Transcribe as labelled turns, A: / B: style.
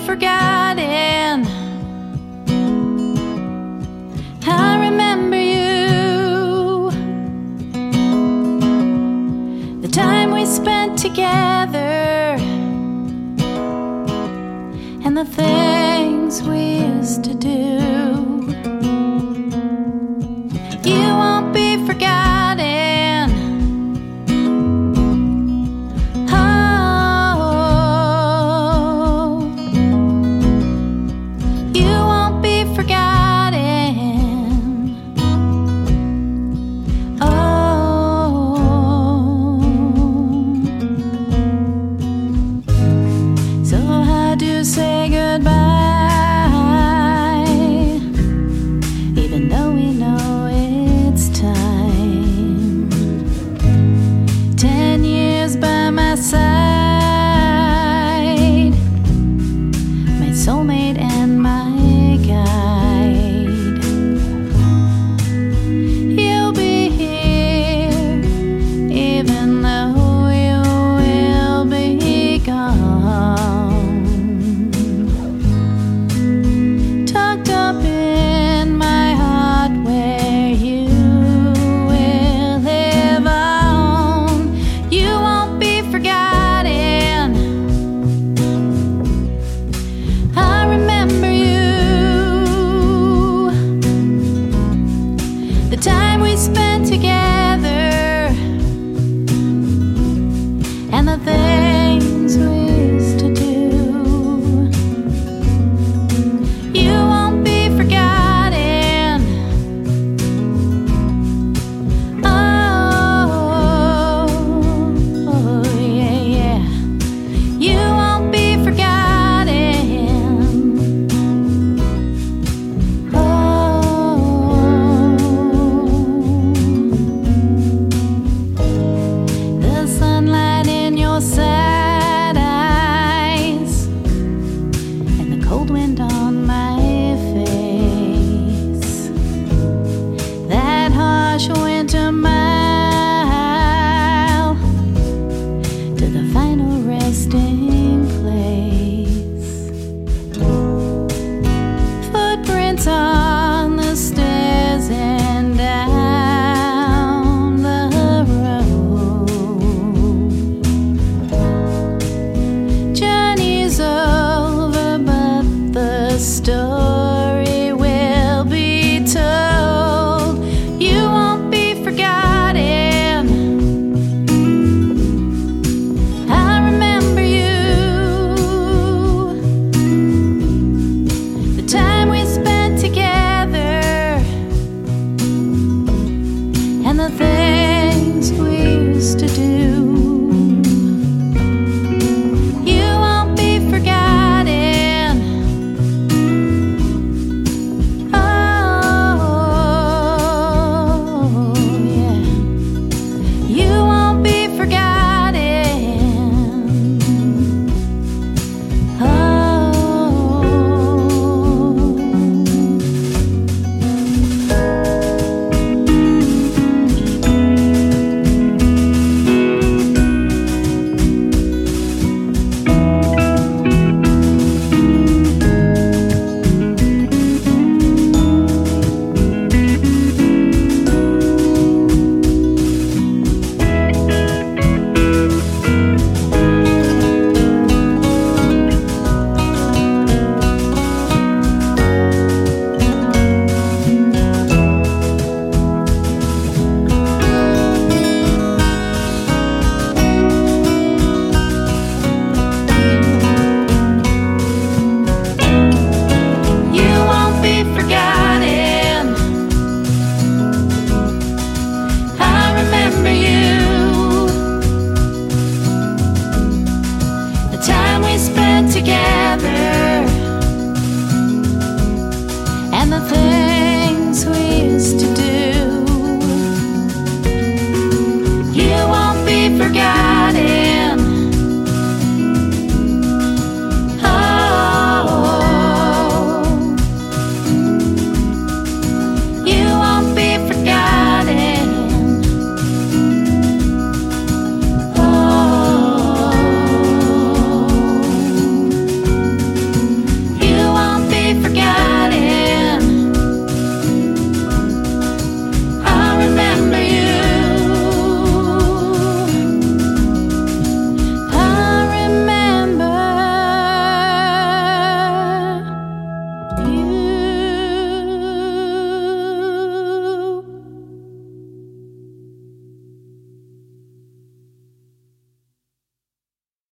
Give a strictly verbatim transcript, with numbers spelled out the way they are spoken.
A: forgotten. I remember you, the time we spent together, and the things we used to do. You won't be forgotten. Oh, you won't be forgotten. Oh, so how do you say goodbye? Even though we know it's time. Ten years by my side, my soulmate and my guide. You'll be here, even though you will be gone. Tucked up in my heart where you will live on. You won't be forgotten. I remember you, the time we spent together, and the things we used to do. You won't be forgotten. Oh, oh, yeah, yeah. You won't be forgotten. Oh, the sunlight in your sad eyes, and the cold wind on my face, that harsh winter mile to the final resting place. Footprints on the stairs and down the road. Journey's over, but the story will be told. You won't be forgotten. I remember you, the time we spent together, and the things we used to do. You won't be forgotten. Oh, yeah. You won't be forgotten. Oh. You won't be forgotten. I remember you, the time we spent together,